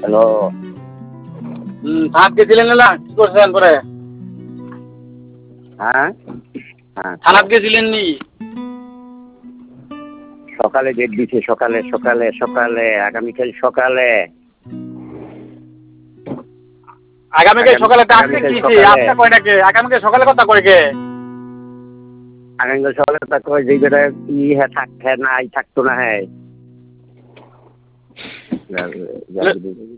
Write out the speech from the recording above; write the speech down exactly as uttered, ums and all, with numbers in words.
Hello. হুম, থানাত গেছিলেন না? কি করছেন পরে? হ্যাঁ? হ্যাঁ, থানাত গেছিলেন নি? সকালে ডেট দিছে, সকালে, সকালে, সকালে, আগামীকাল সকালে। আগামীকাল আগামী সকালে তা আজকে আগামীকাল কিছে? সকালে আজকে কয় নাকি? আগামীকাল সকালে কথা কয় কে? আগামীকাল সকালে তা কয় যেই বেটা ই হ্যাঁ থাক হ্যাঁ নাই থাকতো না হ্যাঁ।